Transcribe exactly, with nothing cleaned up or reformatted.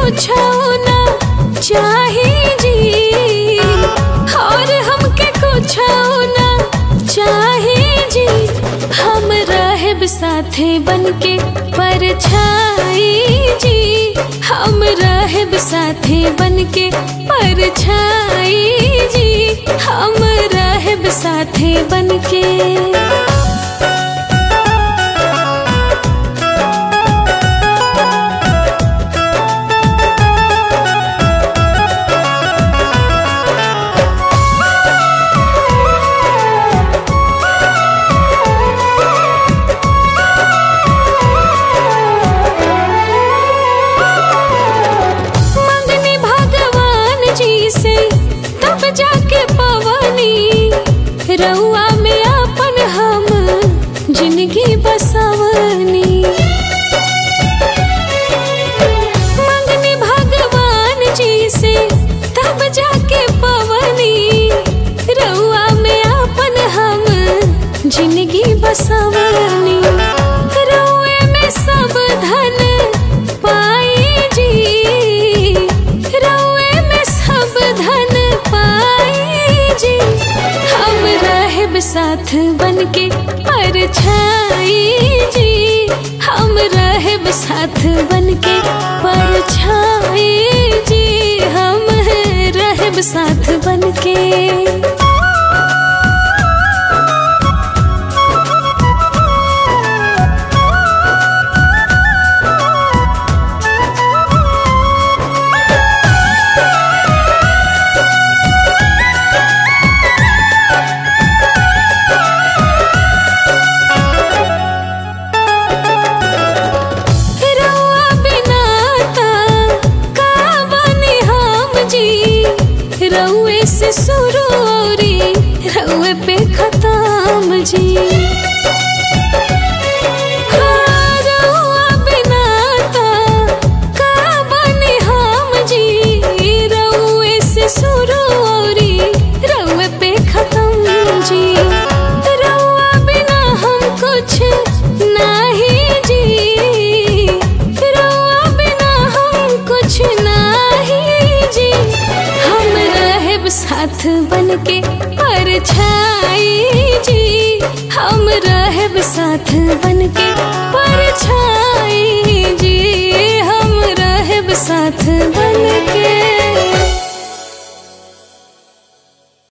कुछ ना चाहिए जी, और हमके कुछ ना चाहिए जी। हम रहब साथे बनके परछाई जी, हम रहब साथे बनके परछाई जी, हम रहब साथे बनके। जाके पवनी रउआ में अपन हम जिंदगी बसवनी, मंगनी भगवान जी से तब जाके पवनी रउआ में अपन हम जिंदगी बसवनी। रउए में सब धन पाई जी, रउए में सब धन जी, हम रहब साथ बनके परछाई जी, हम रहब साथ बनके परछाई जी, हम रहब साथ बनके। रउए से शुरू औरी रउए पे खत्म जी, हाँ रउआ बिना ता का बने हम जी। रउए से शुरू औरी रउए पे खत्म जी, रउआ बिना हम कुछ नहीं जी, रउआ बिना हम कुछ नहीं जी। हम रहब साथ बनके परछाई जी, हम रहब साथ बनके